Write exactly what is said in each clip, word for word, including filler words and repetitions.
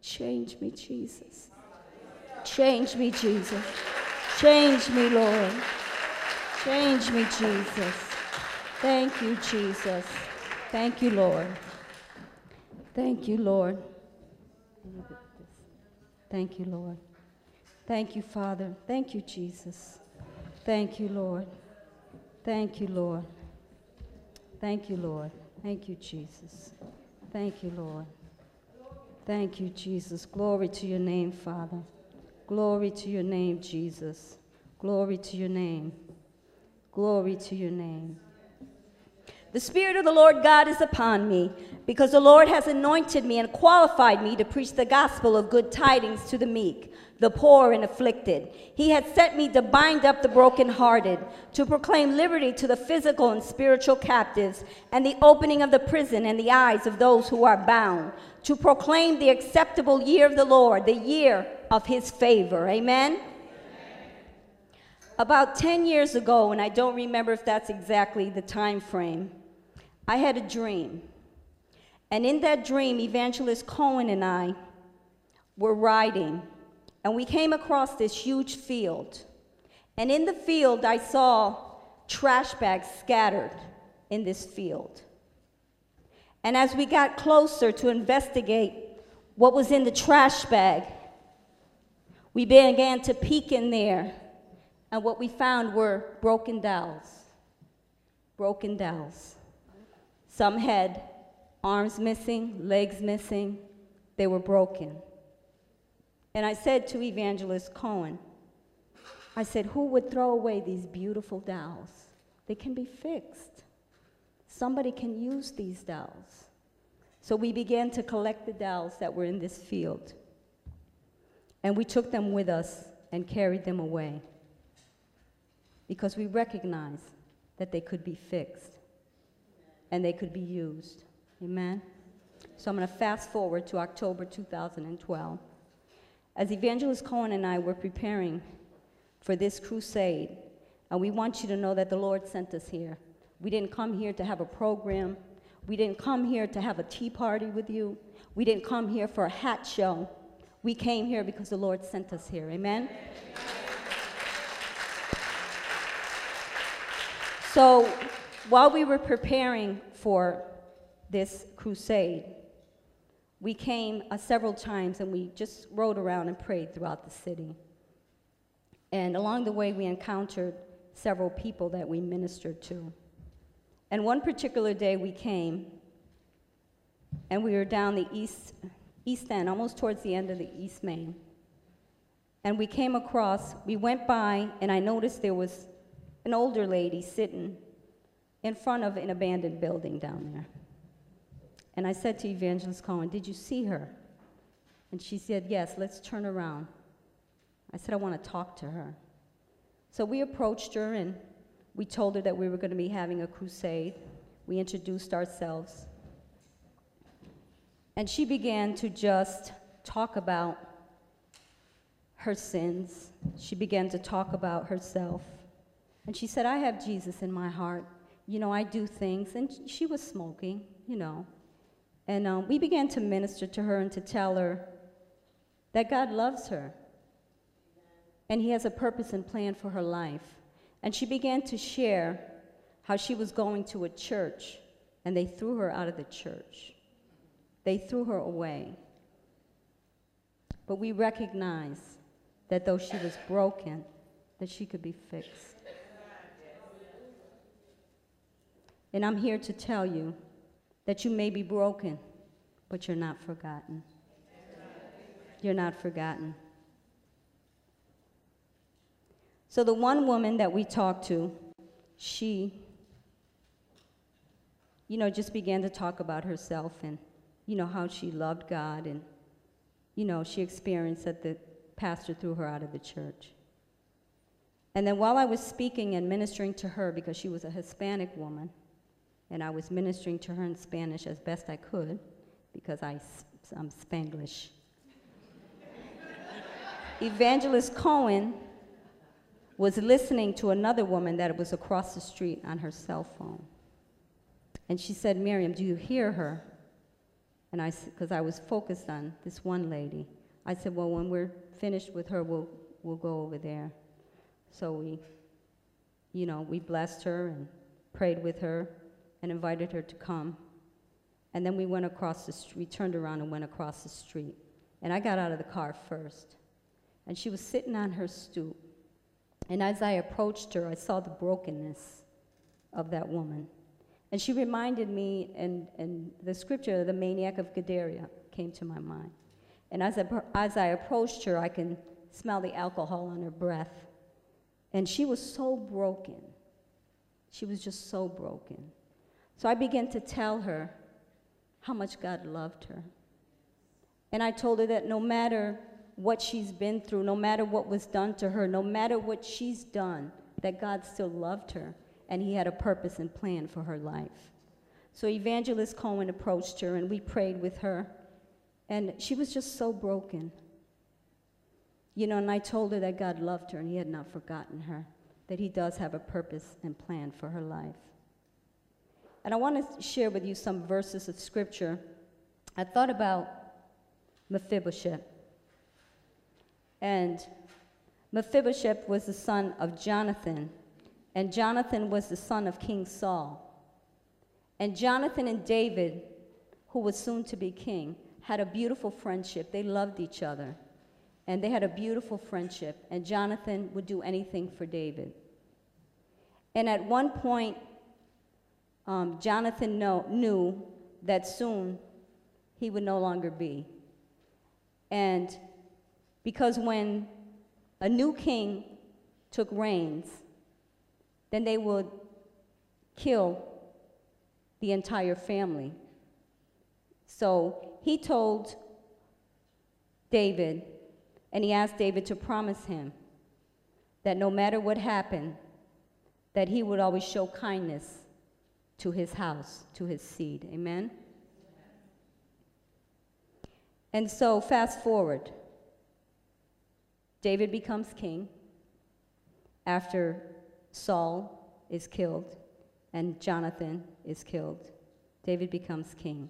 Change me, Jesus. Change me, Jesus. Change me, Lord. Change me, Jesus. Thank you, Jesus. Thank you, Lord. Thank you, Lord. Thank you, Lord. Thank you, Father. Thank you, Jesus. Thank you, Lord. Thank you, Lord. Thank you, Lord. Thank you, Jesus. Thank you, Lord. Thank you, Jesus. Glory to your name, Father. Glory to your name, Jesus. Glory to your name. Glory to your name. The Spirit of the Lord God is upon me, because the Lord has anointed me and qualified me to preach the gospel of good tidings to the meek, the poor and afflicted. He has set me to bind up the brokenhearted, to proclaim liberty to the physical and spiritual captives, and the opening of the prison and the eyes of those who are bound, to proclaim the acceptable year of the Lord, the year of his favor. Amen? About ten years ago, and I don't remember if that's exactly the time frame, I had a dream. And in that dream, Evangelist Cohen and I were riding, and we came across this huge field. And in the field, I saw trash bags scattered in this field. And as we got closer to investigate what was in the trash bag, we began to peek in there. And what we found were broken dolls. Broken dolls. Some had arms missing, legs missing. They were broken. And I said to Evangelist Cohen, I said, who would throw away these beautiful dolls? They can be fixed. Somebody can use these dolls. So we began to collect the dolls that were in this field. And we took them with us and carried them away, because we recognized that they could be fixed and they could be used. Amen? So I'm going to fast forward to October two thousand twelve. As Evangelist Cohen and I were preparing for this crusade, and we want you to know that the Lord sent us here. We didn't come here to have a program. We didn't come here to have a tea party with you. We didn't come here for a hat show. We came here because the Lord sent us here. Amen? So while we were preparing for this crusade, we came uh, several times and we just rode around and prayed throughout the city. And along the way, we encountered several people that we ministered to. And one particular day we came, and we were down the east, east end, almost towards the end of the East Main. And we came across, we went by, and I noticed there was an older lady sitting in front of an abandoned building down there. And I said to Evangelist Cohen, did you see her? And she said, yes, let's turn around. I said, I want to talk to her. So we approached her, and we told her that we were going to be having a crusade. We introduced ourselves. And she began to just talk about her sins. She began to talk about herself. And she said, I have Jesus in my heart. You know, I do things. And she was smoking, you know. And um, we began to minister to her and to tell her that God loves her. And he has a purpose and plan for her life. And she began to share how she was going to a church, and they threw her out of the church. They threw her away. But we recognized that though she was broken, that she could be fixed. And I'm here to tell you that you may be broken, but you're not forgotten. You're not forgotten. So the one woman that we talked to, she, you know, just began to talk about herself and, you know, how she loved God, and, you know, she experienced that the pastor threw her out of the church. And then while I was speaking and ministering to her, because she was a Hispanic woman, and I was ministering to her in Spanish as best I could, because I, I'm Spanglish. Evangelist Cohen was listening to another woman that was across the street on her cell phone. And she said, Miriam, do you hear her? And I, because I was focused on this one lady, I said, well, when we're finished with her, we'll, we'll go over there. So we, you know, we blessed her and prayed with her and invited her to come. And then we went across the street, we turned around and went across the street. And I got out of the car first. And she was sitting on her stoop. And as I approached her, I saw the brokenness of that woman. And she reminded me, and, and the scripture, the maniac of Gadara, came to my mind. And as I, as I approached her, I can smell the alcohol on her breath. And she was so broken. She was just so broken. So I began to tell her how much God loved her. And I told her that no matter what she's been through, no matter what was done to her, no matter what she's done, that God still loved her, and he had a purpose and plan for her life. So Evangelist Cohen approached her, and we prayed with her, and she was just so broken. You know, and I told her that God loved her, and he had not forgotten her, that he does have a purpose and plan for her life. And I want to share with you some verses of scripture. I thought about Mephibosheth. And Mephibosheth was the son of Jonathan, and Jonathan was the son of King Saul. And Jonathan and David, who was soon to be king, had a beautiful friendship. They loved each other, and they had a beautiful friendship, and Jonathan would do anything for David. And at one point, um, Jonathan know, knew that soon he would no longer be. And because when a new king took reins, then they would kill the entire family. So he told David, and he asked David to promise him that no matter what happened, that he would always show kindness to his house, to his seed. Amen? And so fast forward. David becomes king after Saul is killed and Jonathan is killed. David becomes king.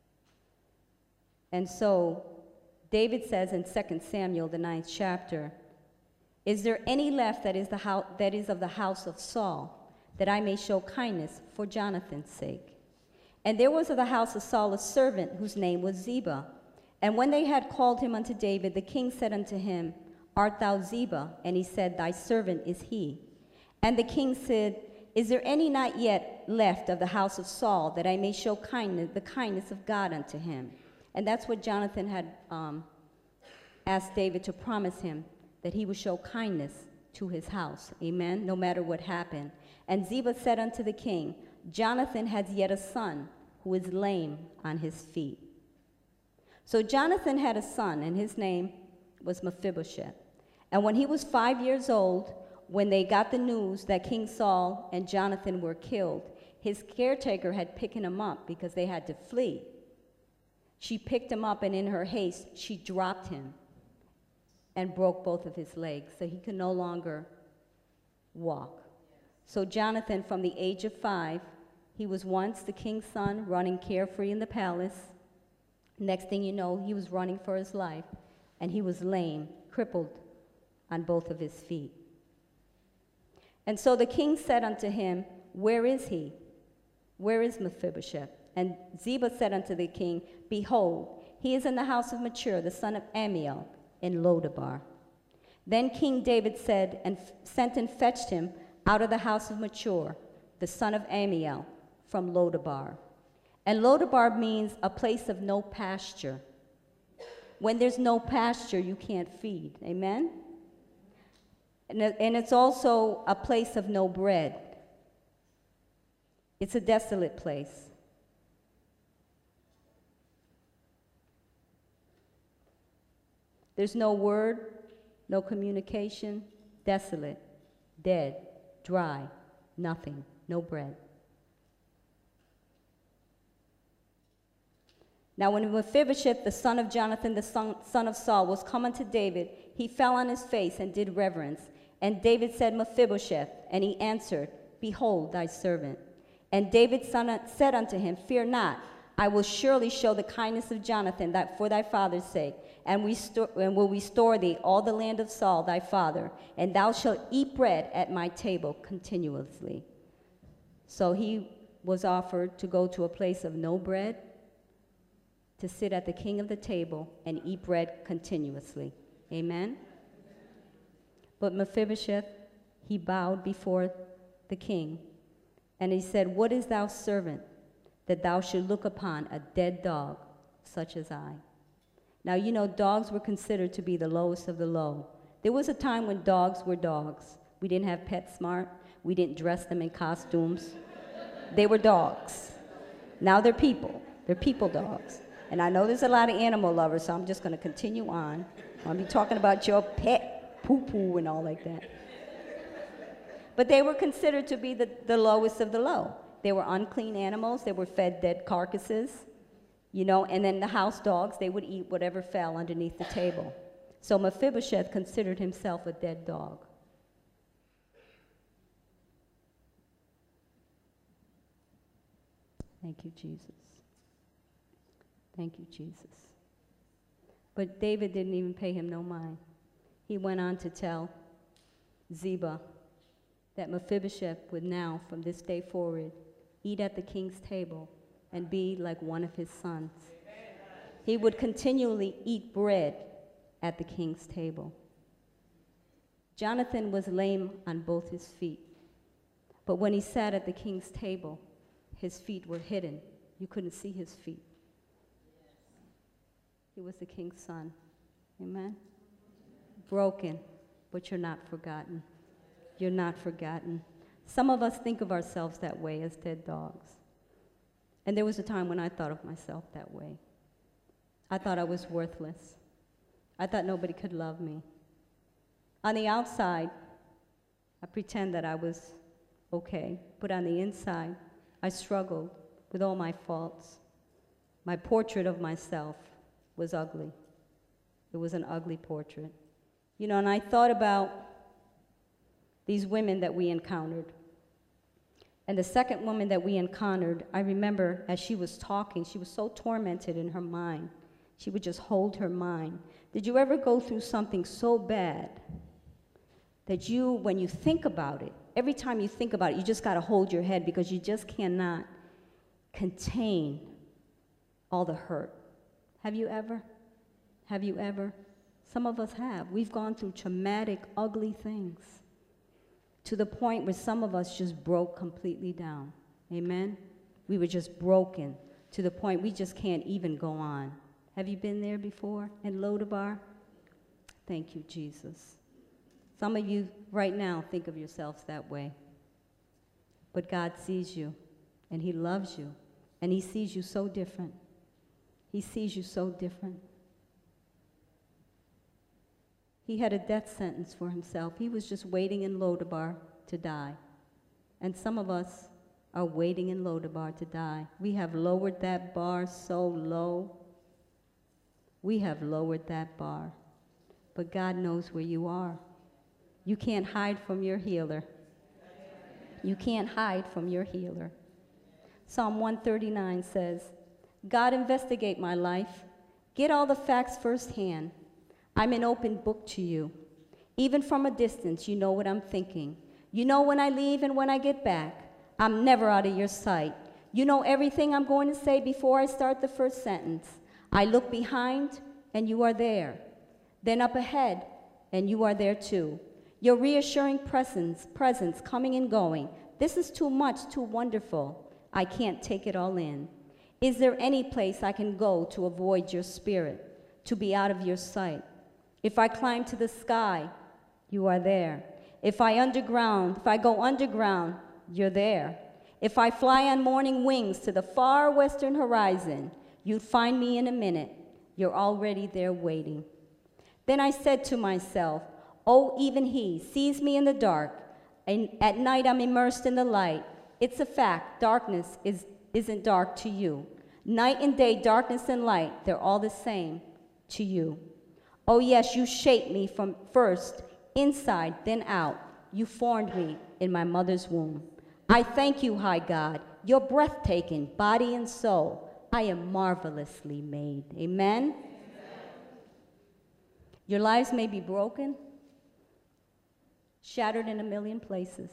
And so David says in Second Samuel, the ninth chapter, "Is there any left that is, the house, that is of the house of Saul, that I may show kindness for Jonathan's sake? And there was of the house of Saul a servant whose name was Ziba. And when they had called him unto David, the king said unto him, Art thou Ziba? And he said, Thy servant is he. And the king said, Is there any not yet left of the house of Saul, that I may show kindness, the kindness of God unto him? And that's what Jonathan had um, asked David to promise him, that he would show kindness to his house. Amen? No matter what happened. And Ziba said unto the king, Jonathan has yet a son who is lame on his feet. So Jonathan had a son, and his name was Mephibosheth. And when he was five years old, when they got the news that King Saul and Jonathan were killed, his caretaker had picked him up because they had to flee. She picked him up, and in her haste, she dropped him and broke both of his legs, so he could no longer walk. So Jonathan, from the age of five, he was once the king's son, running carefree in the palace. Next thing you know, he was running for his life, and he was lame, crippled on both of his feet. And so the king said unto him, Where is he? Where is Mephibosheth? And Ziba said unto the king, Behold, he is in the house of Machir, the son of Ammiel, in Lodabar. Then King David said, and f- sent and fetched him out of the house of Machir, the son of Ammiel, from Lodabar. And Lodabar means a place of no pasture. When there's no pasture, you can't feed. Amen? And, it, and it's also a place of no bread. It's a desolate place. There's no word, no communication, desolate, dead, dry, nothing, no bread. Now when Mephibosheth, the son of Jonathan, the son, son of Saul, was come unto David, he fell on his face and did reverence. And David said, Mephibosheth, and he answered, Behold thy servant. And David son, said unto him, Fear not, I will surely show the kindness of Jonathan that for thy father's sake, and, restore, and will restore thee all the land of Saul thy father, and thou shalt eat bread at my table continuously. So he was offered to go to a place of no bread, to sit at the king of the table and eat bread continuously. Amen? But Mephibosheth, he bowed before the king, and he said, What is thou servant, that thou should look upon a dead dog such as I? Now, you know, dogs were considered to be the lowest of the low. There was a time when dogs were dogs. We didn't have PetSmart. We didn't dress them in costumes. They were dogs. Now they're people. They're people dogs. And I know there's a lot of animal lovers, so I'm just going to continue on. I'll be talking about your pet poo-poo and all like that. But they were considered to be the, the lowest of the low. They were unclean animals. They were fed dead carcasses, you know, and then the house dogs, they would eat whatever fell underneath the table. So Mephibosheth considered himself a dead dog. Thank you, Jesus. Thank you, Jesus. But David didn't even pay him no mind. He went on to tell Ziba that Mephibosheth would now, from this day forward, eat at the king's table and be like one of his sons. He would continually eat bread at the king's table. Jonathan was lame on both his feet, but when he sat at the king's table, his feet were hidden. You couldn't see his feet. He was the king's son. Amen? Broken, but you're not forgotten. You're not forgotten. Some of us think of ourselves that way, as dead dogs. And there was a time when I thought of myself that way. I thought I was worthless. I thought nobody could love me. On the outside, I pretend that I was okay, but on the inside, I struggled with all my faults. My portrait of myself was ugly. It was an ugly portrait. You know, and I thought about these women that we encountered. And the second woman that we encountered, I remember as she was talking, she was so tormented in her mind. She would just hold her mind. Did you ever go through something so bad that you, when you think about it, every time you think about it, you just got to hold your head because you just cannot contain all the hurt? Have you ever? Have you ever? Some of us have. We've gone through traumatic, ugly things to the point where some of us just broke completely down. Amen? We were just broken to the point we just can't even go on. Have you been there before in Lodabar? Thank you, Jesus. Some of you right now think of yourselves that way. But God sees you, and he loves you, and he sees you so different. He sees you so different. He had a death sentence for himself. He was just waiting in Lodabar to die. And some of us are waiting in Lodabar to die. We have lowered that bar so low. We have lowered that bar. But God knows where you are. You can't hide from your healer. You can't hide from your healer. Psalm one thirty-nine says, God, investigate my life. Get all the facts firsthand. I'm an open book to you. Even from a distance, you know what I'm thinking. You know when I leave and when I get back. I'm never out of your sight. You know everything I'm going to say before I start the first sentence. I look behind, and you are there. Then up ahead, and you are there too. Your reassuring presence, presence coming and going. This is too much, too wonderful. I can't take it all in. Is there any place I can go to avoid your spirit, to be out of your sight? If I climb to the sky, you are there. If I underground, if I go underground, you're there. If I fly on morning wings to the far western horizon, you'd find me in a minute. You're already there waiting. Then I said to myself, oh, even he sees me in the dark, and at night I'm immersed in the light. It's a fact, darkness is, isn't dark to you. Night and day, darkness and light, they're all the same to you. Oh yes, you shaped me from first inside, then out. You formed me in my mother's womb. I thank you, high God. You're breathtaking, body and soul. I am marvelously made. Amen? Amen? Your lives may be broken, shattered in a million places,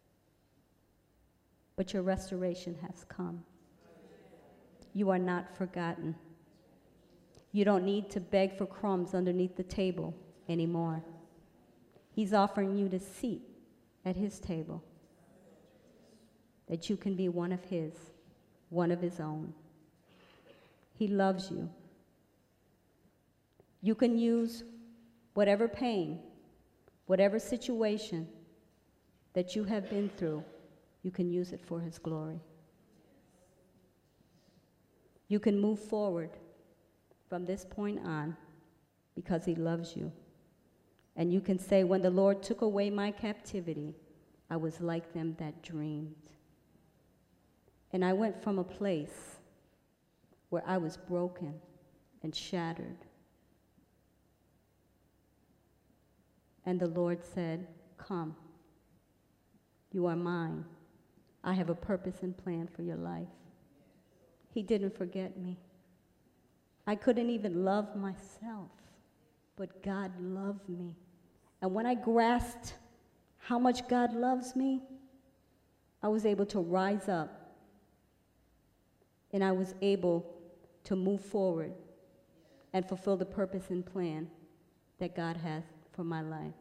but your restoration has come. You are not forgotten. You don't need to beg for crumbs underneath the table anymore. He's offering you a seat at his table, that you can be one of his, one of his own. He loves you. You can use whatever pain, whatever situation that you have been through, you can use it for his glory. You can move forward from this point on because he loves you. And you can say, when the Lord took away my captivity, I was like them that dreamed. And I went from a place where I was broken and shattered. And the Lord said, come, you are mine. I have a purpose and plan for your life. He didn't forget me. I couldn't even love myself, but God loved me. And when I grasped how much God loves me, I was able to rise up, and I was able to move forward and fulfill the purpose and plan that God has for my life.